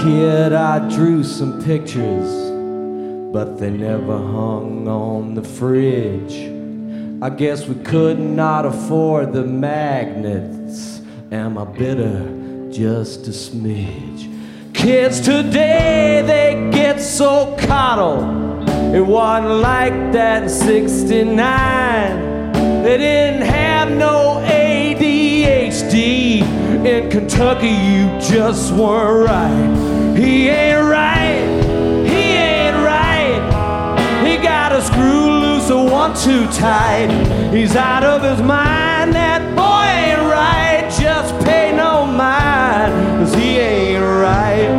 kid, I drew some pictures, but they never hung on the fridge. I guess we could not afford the magnets. Am I bitter? Just a smidge. Kids today, they get so coddled. It wasn't like that in '69. They didn't have no ADHD. In Kentucky, you just weren't right. He ain't right. He ain't right. He got a screw loose, a one too tight. He's out of his mind. That boy ain't right. Just pay no mind, 'cause he ain't right.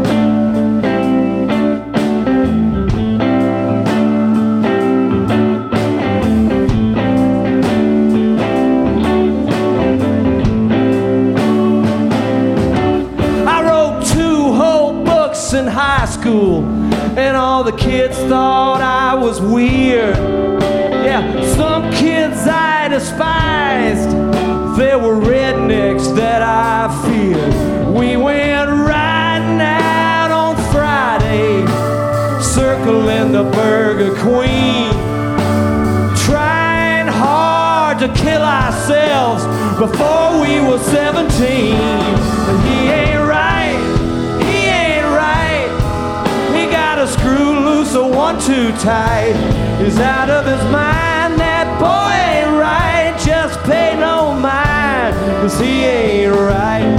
In high school, and all the kids thought I was weird. Yeah, some kids I despised. There were rednecks that I feared. We went riding out on Friday, circling the Burger Queen, trying hard to kill ourselves before we were 17. But he ain't right. A screw loose, a one too tight. He's out of his mind. That boy ain't right. Just pay no mind, 'cause he ain't right.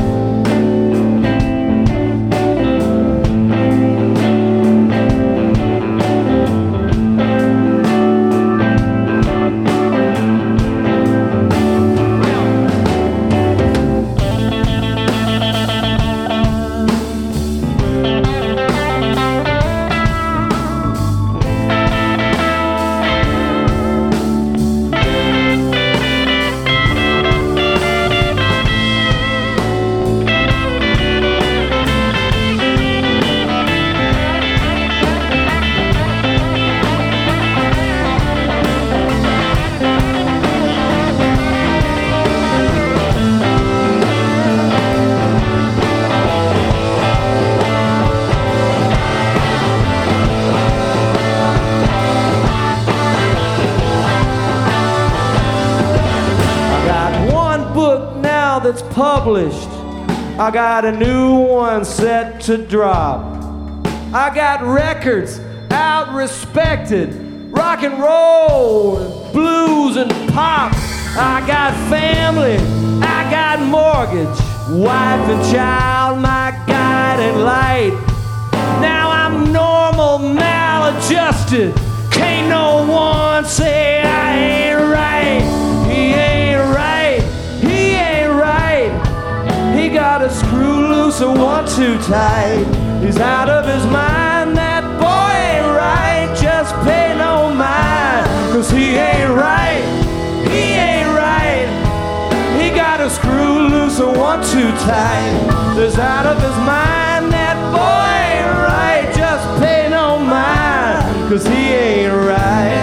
That's published. I got a new one set to drop. I got records out respected, rock and roll, blues and pop. I got family, I got mortgage, wife and child, my guiding light. Now I'm normal, maladjusted. Can't no one say I ain't right. He ain't right. He ain't right. He got a screw loose, a one too tight. He's out of his mind. That boy ain't right. Just pay no mind, 'cause he ain't right. He ain't right. He got a screw loose, a one too tight. He's out of his mind. That boy ain't right. Just pay no mind, 'cause he ain't right.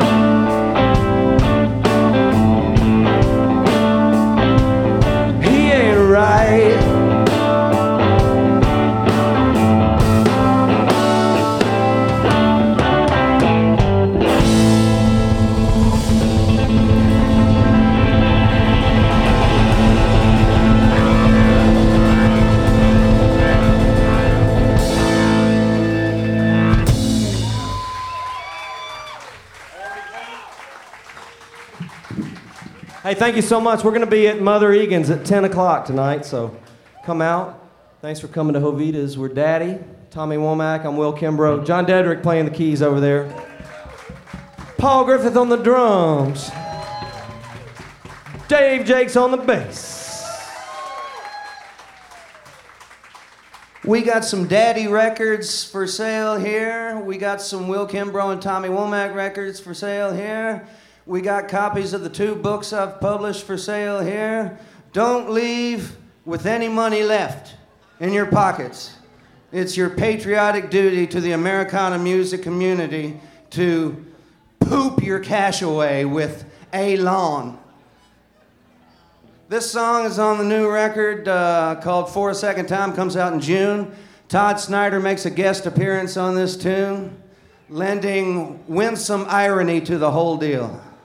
Right. Hey, thank you so much. We're going to be at Mother Egan's at 10 o'clock tonight, so come out. Thanks for coming to Jovita's. We're Daddy, Tommy Womack, I'm Will Kimbrough. John Dedrick playing the keys over there. Paul Griffith on the drums. Dave Jakes on the bass. We got some Daddy records for sale here. We got some Will Kimbrough and Tommy Womack records for sale here. We got copies of the 2 books I've published for sale here. Don't leave with any money left in your pockets. It's your patriotic duty to the Americana music community to poop your cash away with Elan. This song is on the new record called For a Second Time, comes out in June. Todd Snyder makes a guest appearance on this tune, lending winsome irony to the whole deal.